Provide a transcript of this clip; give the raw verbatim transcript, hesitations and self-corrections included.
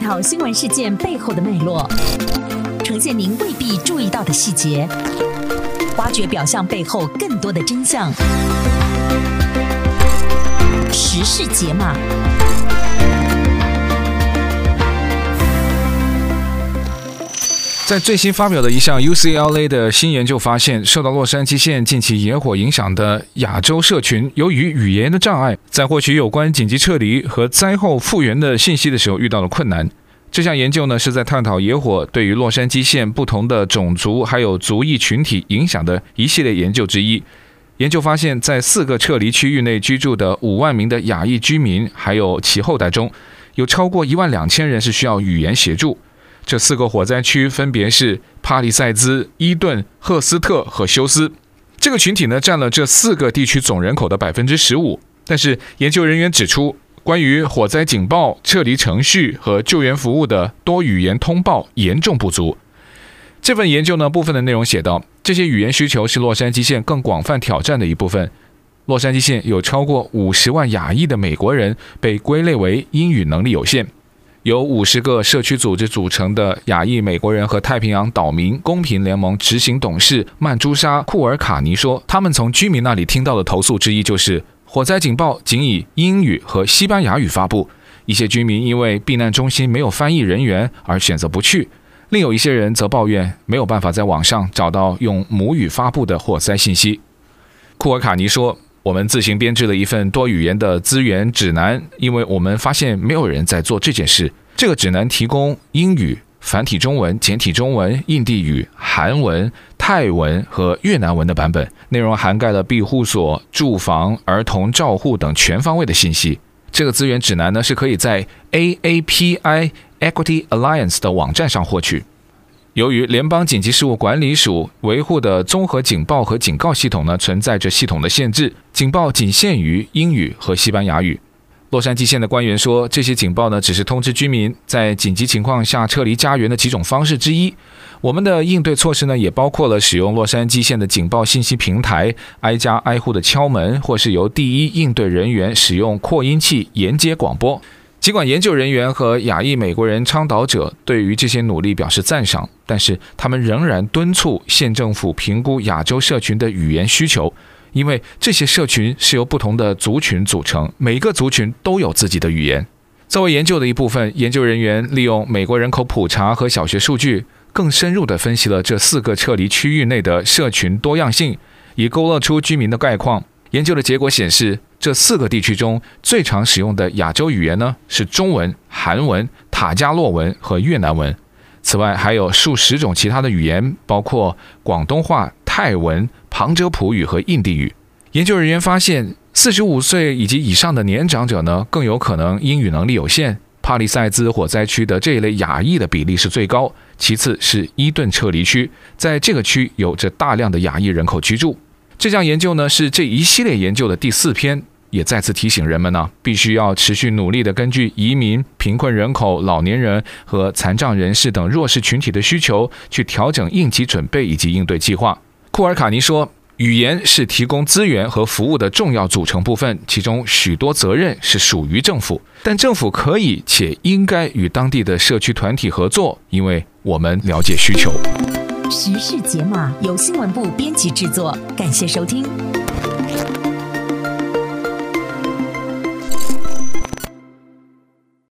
讨新闻事件背后的脉络，呈现您未必注意到的细节，挖掘表象背后更多的真相。时事解码。 在最新发表的一项 U C L A 的新研究发现，受到洛杉矶县近期野火影响的亚洲社群，由于语言的障碍，在获取有关紧急撤离和灾后复原的信息的时候遇到了困难。这项研究呢，是在探讨野火对于洛杉矶县不同的种族还有族裔群体影响的一系列研究之一。研究发现，在四个撤离区域内居住的五万名的亚裔居民还有其后代中，有超过一万两千人是需要语言协助。这四个火灾区分别是帕利塞兹、伊顿、赫斯特和休斯。这个群体呢，占了这四个地区总人口的 百分之十五。 但是研究人员指出，关于火灾警报、撤离程序和救援服务的多语言通报严重不足。这份研究呢，部分的内容写道，这些语言需求是洛杉矶县更广泛挑战的一部分。洛杉矶县有超过五十万亚裔的美国人被归类为英语能力有限。由五十个社区组织组成的亚裔美国人和太平洋岛民公平联盟执行董事曼朱莎·库尔卡尼说，他们从居民那里听到的投诉之一就是火灾警报仅以英语和西班牙语发布，一些居民因为避难中心没有翻译人员而选择不去，另有一些人则抱怨没有办法在网上找到用母语发布的火灾信息。库尔卡尼说，我们自行编制了一份多语言的资源指南，因为我们发现没有人在做这件事。这个指南提供英语、繁体中文、简体中文、印地语、韩文、泰文和越南文的版本，内容涵盖了庇护所、住房、儿童照护等全方位的信息。这个资源指南呢，是可以在 A A P I Equity Alliance 的网站上获取。由于联邦紧急事务管理署维护的综合警报和警告系统呢，存在着系统的限制，警报仅限于英语和西班牙语。洛杉矶县的官员说，这些警报呢，只是通知居民在紧急情况下撤离家园的几种方式之一。我们的应对措施呢，也包括了使用洛杉矶县的警报信息平台，挨家挨户的敲门，或是由第一应对人员使用扩音器沿街广播。尽管研究人员和亚裔美国人倡导者对于这些努力表示赞赏，但是他们仍然敦促县政府评估亚洲社群的语言需求，因为这些社群是由不同的族群组成，每个族群都有自己的语言。作为研究的一部分，研究人员利用美国人口普查和小学数据，更深入地分析了这四个撤离区域内的社群多样性，以勾勒出居民的概况。研究的结果显示，这四个地区中最常使用的亚洲语言呢，是中文、韩文、塔加洛文和越南文。此外，还有数十种其他的语言，包括广东话、泰文、旁遮普语和印地语。研究人员发现，四十五岁以及以上的年长者呢，更有可能英语能力有限。帕利塞兹火灾区的这一类亚裔的比例是最高，其次是伊顿撤离区，在这个区有着大量的亚裔人口居住。这项研究呢，是这一系列研究的第四篇，也再次提醒人们呢，必须要持续努力地根据移民、贫困人口、老年人和残障人士等弱势群体的需求，去调整应急准备以及应对计划。库尔卡尼说，语言是提供资源和服务的重要组成部分，其中许多责任是属于政府，但政府可以且应该与当地的社区团体合作，因为我们了解需求。 时事解码由新闻部编辑制作，感谢收听。